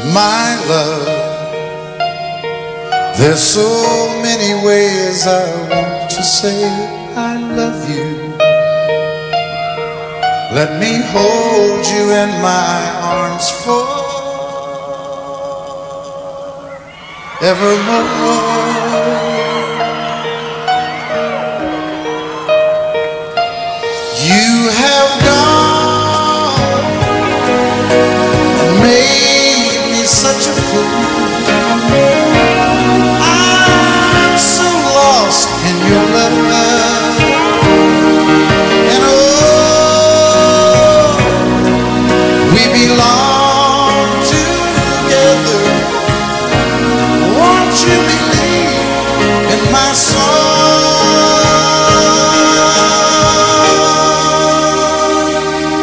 my love. There's so many ways I want to say I love you. Let me hold you in my arms forevermore. You have gone and made me such a fool.